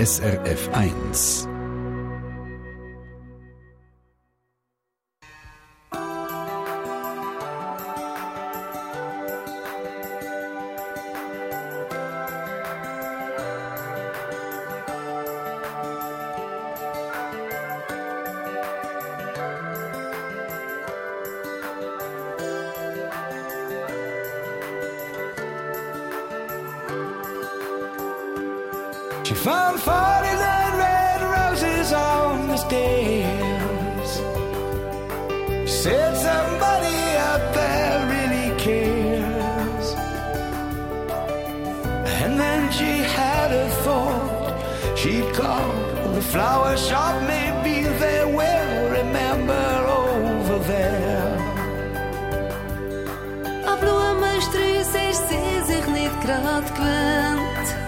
SRF 1. She found 49 red roses on the stairs. She said somebody out there really cares. And then she had a thought. She'd call the flower shop, maybe they will remember over there. Auf Blumenstrauß ist sie sich nicht grad gewöhnt.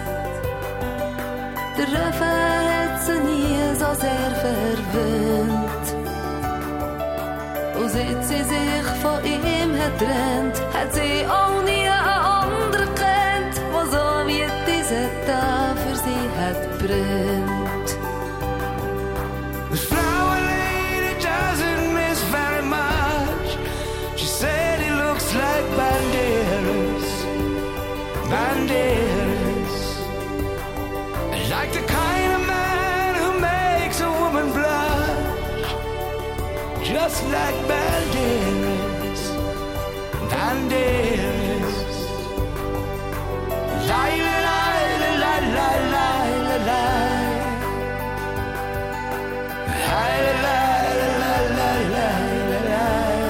Der Refrain hat sie nie so sehr verwöhnt. Und seit sie sich von ihm hat trennt, hat sie auch nie einen anderen kennt, der so wie dieser da für sie hat brennt. The flower lady doesn't miss very much. She said he looks like Banderas, Banderas. Like the kind of man who makes a woman blush. Just like Banderas, Banderas. La la la la la la la la. La la la la la la.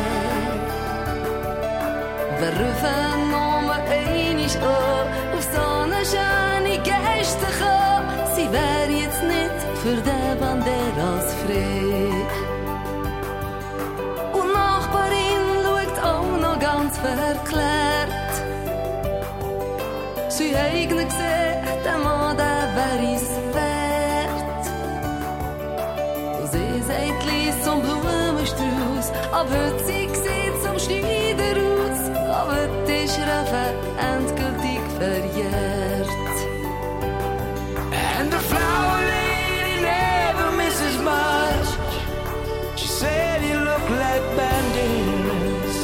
Wir rufen Nummer 1 an, auf so eine schöne Geste kommen. Sie wär jetzt nicht für den Banderas frei. Und die Nachbarin schaut auch noch ganz verklärt. Sie hat nicht gesehen, der Mann, der wär es wert. Und sie sagt, lies zum Blumenstrauß, aber sie sieht zum Schneiderhaus. Aber die Schraube endgültig verjährt. And the flower lady never misses much. She said you look like Banderas,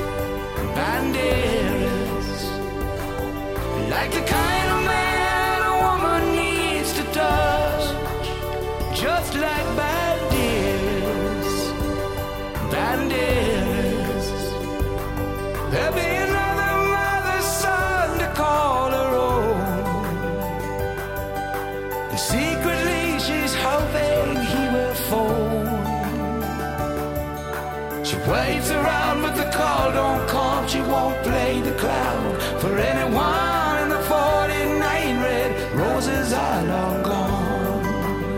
Banderas. Like the kind of man a woman needs to touch. Just like Banderas, Banderas. There'll be another mother's son to call her own. And secretly she's hoping he will phone. She waits around but the call don't come. She won't play the clown for anyone. And the 49 red roses are long gone.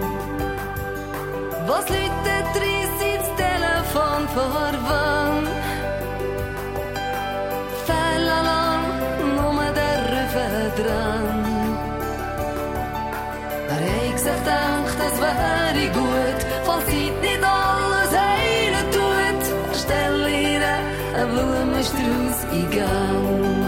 Was läutet riesig das Telefon vor wann? Fälle lang, nur der Rüffel dran. Er hat sich gedacht, es wäre gut, falls sie nicht alles heilen tut. Stell ihr einen Blumenstrauß in Gang.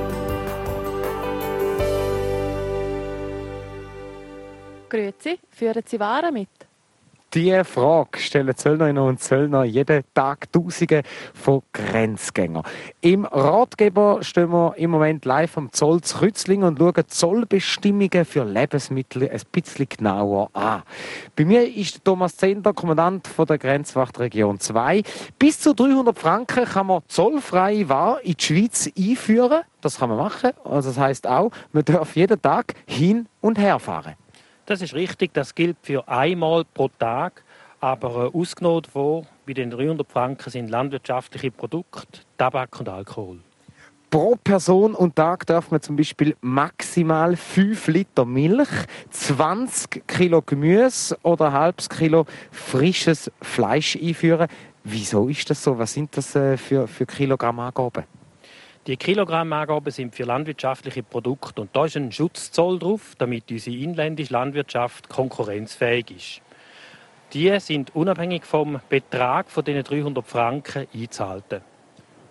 Grüezi, führen Sie Waren mit? Diese Frage stellen Zöllnerinnen und Zöllner jeden Tag Tausende von Grenzgängern. Im Ratgeber stehen wir im Moment live am Zoll zu Rützling und schauen Zollbestimmungen für Lebensmittel ein bisschen genauer an. Bei mir ist Thomas Zender, Kommandant von der Grenzwachtregion 2. Bis zu 300 Franken kann man zollfreie Ware in die Schweiz einführen. Das kann man machen. Also das heisst auch, man darf jeden Tag hin und her fahren. Das ist richtig, das gilt für einmal pro Tag, aber ausgenommen davon, bei den 300 Franken sind landwirtschaftliche Produkte, Tabak und Alkohol. Pro Person und Tag darf man zum Beispiel maximal 5 Liter Milch, 20 Kilo Gemüse oder ein halbes Kilo frisches Fleisch einführen. Wieso ist das so? Was sind das für Kilogrammangaben? Die Kilogrammangaben sind für landwirtschaftliche Produkte und da ist ein Schutzzoll drauf, damit unsere inländische Landwirtschaft konkurrenzfähig ist. Die sind unabhängig vom Betrag von diesen 300 Franken einzuhalten.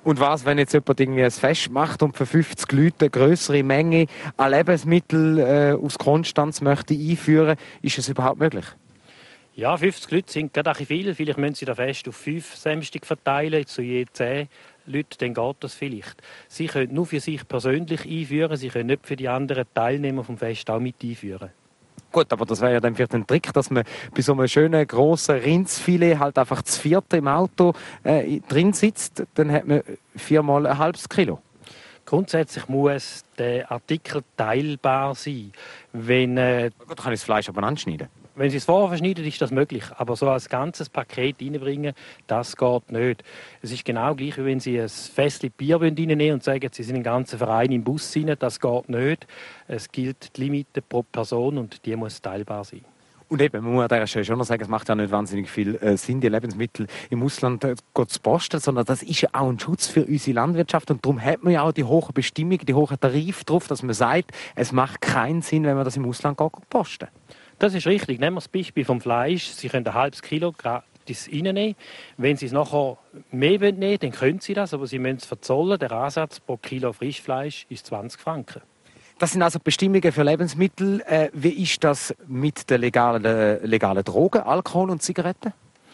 Und was, wenn jetzt jemand irgendwie ein Fest macht und für 50 Leute eine grössere Menge an Lebensmitteln aus Konstanz möchte einführen, ist es überhaupt möglich? Ja, 50 Leute sind gerade ein bisschen viel. Vielleicht müssen Sie das Fest auf 5 Samstag verteilen, zu je 10 Leuten, dann geht das vielleicht. Sie können nur für sich persönlich einführen, Sie können nicht für die anderen Teilnehmer vom Fest auch mit einführen. Gut, aber das wäre ja dann vielleicht ein Trick, dass man bei so einem schönen, grossen Rindsfilet halt einfach das 4. im Auto drin sitzt. Dann hat man 4-mal ein halbes Kilo. Grundsätzlich muss der Artikel teilbar sein. Wenn Gut, dann kann ich das Fleisch aber anschneiden. Sie es vorher verschneiden, ist das möglich. Aber so als ganzes Paket reinbringen, das geht nicht. Es ist genau gleich, wie wenn Sie ein Fässchen Bier reinnehmen und sagen, Sie sind einen ganzen Verein im Bus rein. Das geht nicht. Es gilt die Limite pro Person und die muss teilbar sein. Und eben, man muss an dieser Stelle schon noch sagen, es macht ja nicht wahnsinnig viel Sinn, die Lebensmittel im Ausland zu posten, sondern das ist ja auch ein Schutz für unsere Landwirtschaft. Und darum hat man ja auch die hohen Bestimmungen, die hohen Tarife drauf, dass man sagt, es macht keinen Sinn, wenn man das im Ausland posten. Das ist richtig. Nehmen wir das Beispiel vom Fleisch. Sie können ein halbes Kilo gratis reinnehmen. Wenn Sie es nachher mehr nehmen wollen, dann können Sie das, aber Sie müssen es verzollen. Der Ansatz pro Kilo Frischfleisch ist 20 Franken. Das sind also Bestimmungen für Lebensmittel. Wie ist das mit den legalen Drogen, Alkohol und Zigaretten?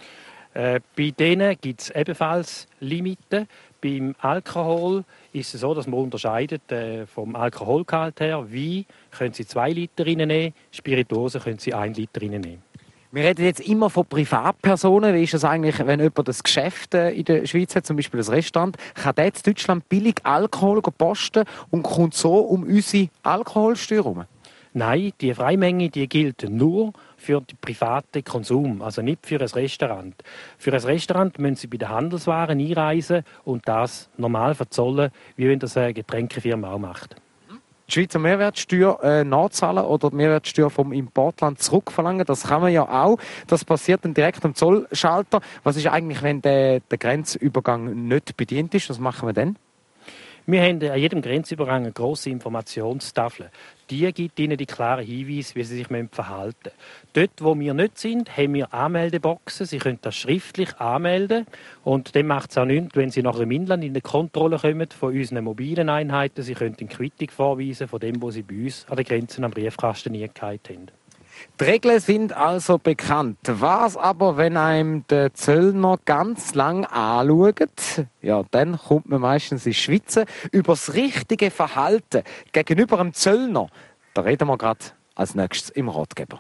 Bei denen gibt es ebenfalls Limiten. Beim Alkohol ist es so, dass man unterscheidet vom Alkoholgehalt her. Wein können Sie 2 Liter reinnehmen, Spirituosen können Sie 1 Liter reinnehmen. Wir reden jetzt immer von Privatpersonen. Wie ist das eigentlich, wenn jemand das Geschäft in der Schweiz hat, zum Beispiel ein Restaurant, kann der in Deutschland billig Alkohol posten und kommt so um unsere Alkoholsteuer herum? Nein, die Freimenge die gilt nur für den privaten Konsum, also nicht für ein Restaurant. Für ein Restaurant müssen Sie bei den Handelswaren einreisen und das normal verzollen, wie wenn das eine Getränkefirma auch macht. Die Schweizer Mehrwertsteuer nachzahlen oder die Mehrwertsteuer vom Importland zurückverlangen, das kann man ja auch. Das passiert dann direkt am Zollschalter. Was ist eigentlich, wenn der Grenzübergang nicht bedient ist? Was machen wir dann? Wir haben an jedem Grenzübergang eine grosse Informationstafel. Die gibt Ihnen die klaren Hinweise, wie Sie sich verhalten müssen. Dort, wo wir nicht sind, haben wir Anmeldeboxen. Sie können das schriftlich anmelden. Und dann macht es auch nichts, wenn Sie nachher im Inland in die Kontrolle kommen von unseren mobilen Einheiten. Sie können eine Quittung vorweisen von dem, was Sie bei uns an den Grenzen am Briefkasten nie gehabt haben. Die Regeln sind also bekannt. Was aber, wenn einem der Zöllner ganz lang anschaut, ja, dann kommt man meistens ins Schwitzen. Über das richtige Verhalten gegenüber einem Zöllner, da reden wir gerade als nächstes im Ratgeber.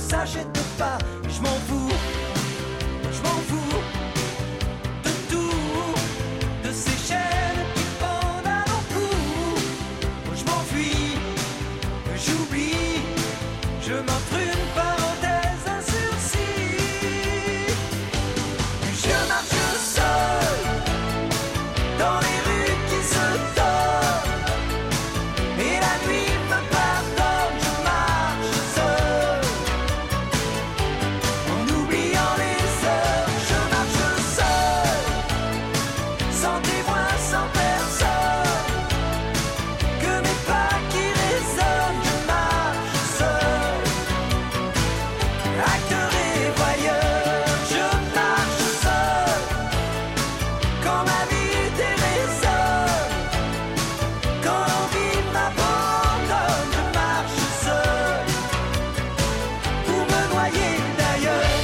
s'achète pas. Je m'en fous de tout, de ces chaînes qui pendent à nos coups. Je m'enfuis, j'oublie, je m'offre une parenthèse, un sursis. Je marche seul dans les rues qui se tordent, et la nuit me pardonne. Je marche seul en oubliant les heures. Je marche seul, sans témoin, sans personne, que mes pas qui résonnent. Je marche seul, acteur et voyeur. Je marche seul, quand ma vie dérésonne, quand l'envie m'abandonne. Je marche seul, pour me noyer d'ailleurs.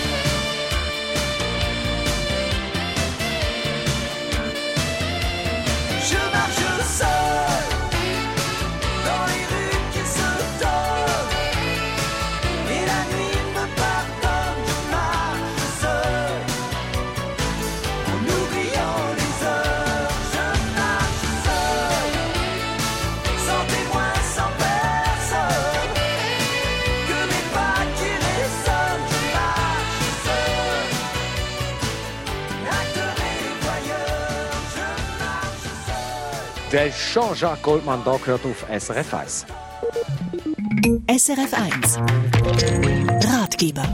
Je marche seul, dans les rues qui se tordent, et la nuit me pardonne. Je marche seul, en oubliant les heures. Je marche seul, sans témoin, sans personne, que mes pas qui résonnent. Je marche seul, acteur et voyeur. Je marche seul. Der Jean-Jacques Goldman da gehört auf SRF 1. SRF 1 Ratgeber.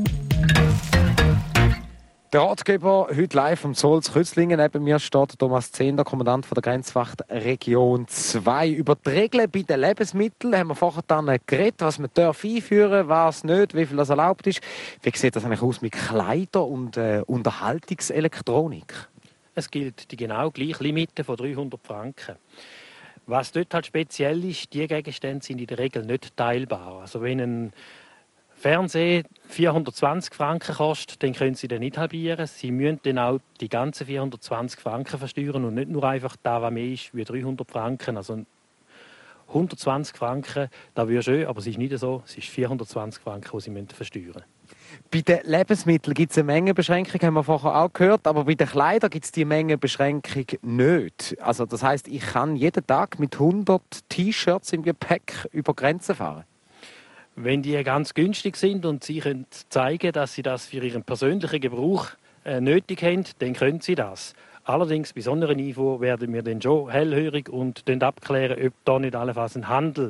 Der Ratgeber heute live vom Zolz Kützlingen. Neben mir steht Thomas Zehnder, Kommandant von der Grenzwacht Region 2. Über die Regeln bei den Lebensmitteln haben wir vorher dann geredet, was man einführen darf, was nicht, wie viel das erlaubt ist. Wie sieht das eigentlich aus mit Kleidern und Unterhaltungselektronik? Es gilt die genau gleiche Limite von 300 Franken. Was dort halt speziell ist, die Gegenstände sind in der Regel nicht teilbar. Also wenn ein Fernseher 420 Franken kostet, dann können Sie den nicht halbieren. Sie müssen dann auch die ganzen 420 Franken versteuern und nicht nur einfach das, was mehr ist, wie 300 Franken. Also 120 Franken, das wäre schön, aber es ist nicht so. Es ist 420 Franken, die Sie versteuern müssen. Bei den Lebensmitteln gibt es eine Mengenbeschränkung, haben wir vorher auch gehört, aber bei den Kleidern gibt es die Mengenbeschränkung nicht. Also das heisst, ich kann jeden Tag mit 100 T-Shirts im Gepäck über Grenzen fahren. Wenn die ganz günstig sind und Sie können zeigen, dass Sie das für Ihren persönlichen Gebrauch nötig haben, dann können Sie das. Allerdings bei so einer Info werden wir dann schon hellhörig und dann abklären, ob da nicht allenfalls ein Handel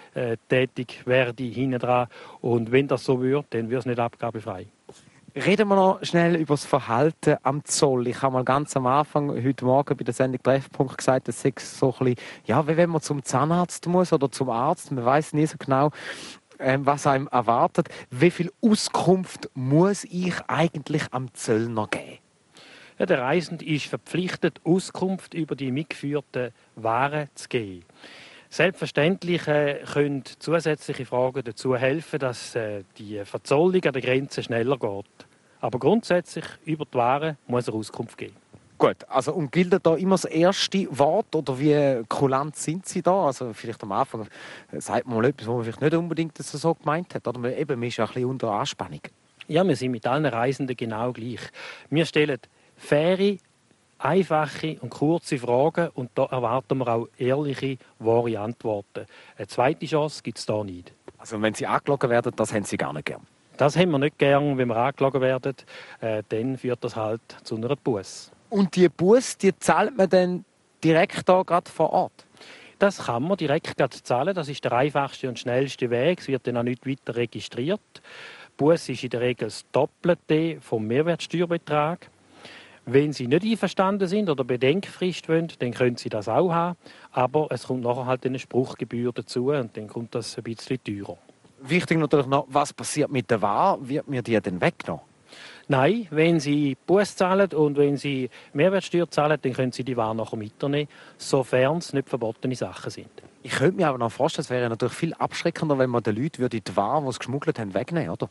tätig werde hinten dran. Und wenn das so würde, dann wird es nicht abgabefrei. Reden wir noch schnell über das Verhalten am Zoll. Ich habe mal ganz am Anfang heute Morgen bei der Sendung Treffpunkt gesagt, das sei so ein bisschen, ja, wie wenn man zum Zahnarzt muss oder zum Arzt. Man weiß nie so genau, was einem erwartet. Wie viel Auskunft muss ich eigentlich am Zöllner geben? Ja, der Reisende ist verpflichtet, Auskunft über die mitgeführten Waren zu geben. Selbstverständlich können zusätzliche Fragen dazu helfen, dass die Verzollung an der Grenze schneller geht. Aber grundsätzlich über die Waren muss er Auskunft geben. Gut, also und gilt da immer das erste Wort oder wie kulant sind Sie da? Also vielleicht am Anfang sagt man mal etwas, was man vielleicht nicht unbedingt so gemeint hat. Oder man ist ja ein bisschen unter Anspannung. Ja, wir sind mit allen Reisenden genau gleich. Wir stellen faire, einfache und kurze Fragen und da erwarten wir auch ehrliche, wahre Antworten. Eine zweite Chance gibt es da nicht. Also wenn Sie angelogen werden, das haben Sie gar nicht gern? Das haben wir nicht gern, wenn wir angelogen werden. Dann führt das halt zu einer Busse. Und die Busse, die zahlt man dann direkt da gerade vor Ort? Das kann man direkt zahlen. Das ist der einfachste und schnellste Weg. Es wird dann auch nicht weiter registriert. Busse ist in der Regel das Doppelte vom Mehrwertsteuerbetrag. Wenn Sie nicht einverstanden sind oder Bedenkfrist wollen, dann können Sie das auch haben. Aber es kommt nachher halt eine Spruchgebühr dazu und dann kommt das ein bisschen teurer. Wichtig natürlich noch, was passiert mit der Ware? Wird mir die dann weggenommen? Nein, wenn Sie Busse zahlen und wenn Sie Mehrwertsteuer zahlen, dann können Sie die Ware nachher mitnehmen, sofern es nicht verbotene Sachen sind. Ich könnte mir aber noch vorstellen, es wäre natürlich viel abschreckender, wenn man den Leuten die Ware, die sie geschmuggelt haben, wegnehmen, oder?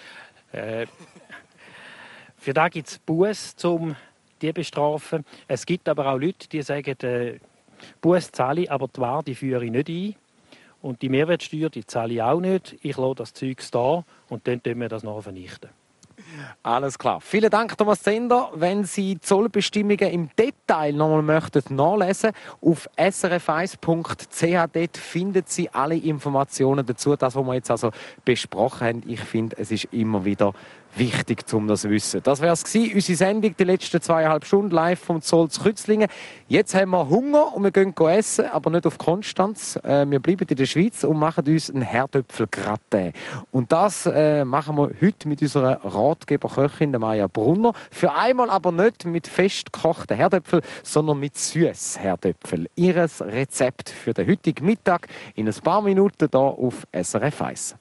Für das gibt es Busse, um die bestrafen. Es gibt aber auch Leute, die sagen, Busse zahle ich, aber die Ware die führe ich nicht ein. Und die Mehrwertsteuer, die zahle ich auch nicht. Ich lasse das Zeug da und dann tun wir das nachher vernichten. Alles klar. Vielen Dank, Thomas Zender. Wenn Sie die Zollbestimmungen im Detail nochmal möchten nachlesen, auf srf1.ch, dort finden Sie alle Informationen dazu, das, was wir jetzt also besprochen haben. Ich finde, es ist immer wieder wichtig, um das zu wissen. Das wäre es gewesen, unsere Sendung, die letzten 2,5 Stunden live vom Zoll zu Kützlingen. Jetzt haben wir Hunger und wir gehen essen, aber nicht auf Konstanz. Wir bleiben in der Schweiz und machen uns einen Herdöpfelgratin. Und das machen wir heute mit unserer Ratgeberköchin, der Maja Brunner. Für einmal aber nicht mit fest gekochten Herdöpfeln, sondern mit süßen Herdöpfeln. Ihres Rezept für den heutigen Mittag in ein paar Minuten hier auf SRF 1.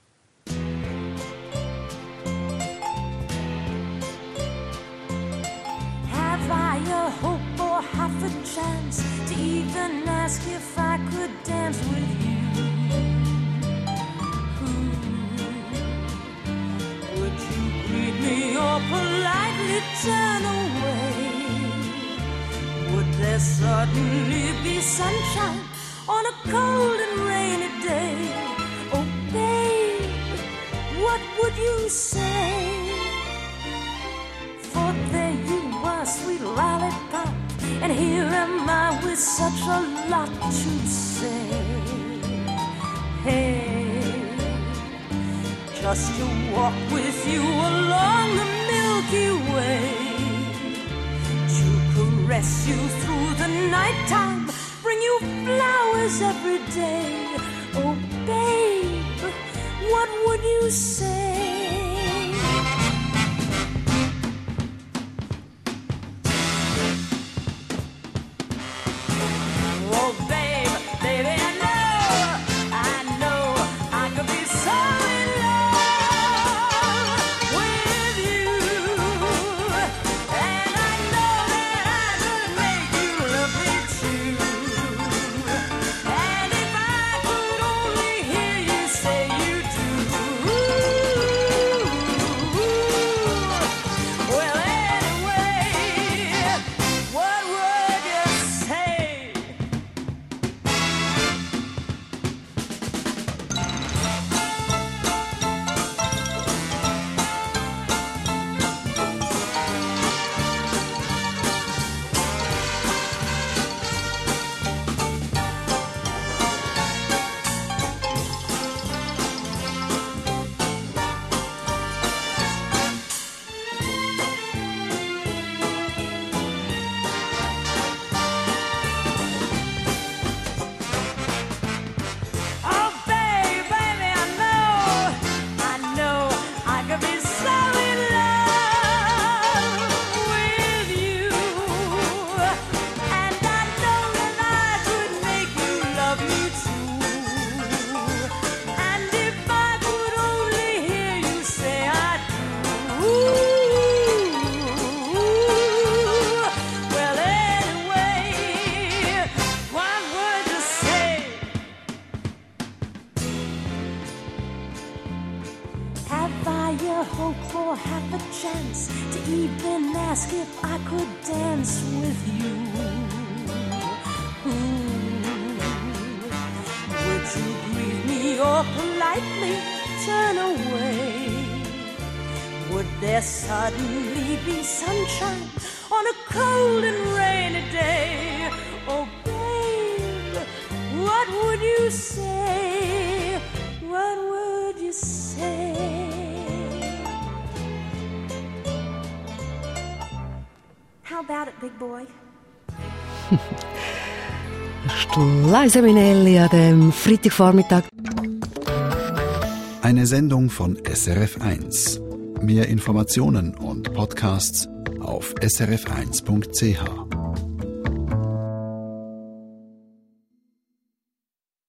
Hope or half a chance to even ask if I could dance with you. Would you greet me or politely turn away? Would there suddenly be sunshine on a cold and rainy day? Oh babe, what would you say? For there you were, sweet lollipop, and here am I with such a lot to say. Hey, just to walk with you along the Milky Way, to caress you through the nighttime, bring you flowers every day. Oh babe, what would you say? Ask if I could dance with you. Would you greet me or politely turn away? Would there suddenly be sunshine on a cold and rainy day? Oh babe, what would you say? What would you say? How about it, big boy? Liza Minnelli an dem Freitagvormittag. Eine Sendung von SRF 1. Mehr Informationen und Podcasts auf srf1.ch.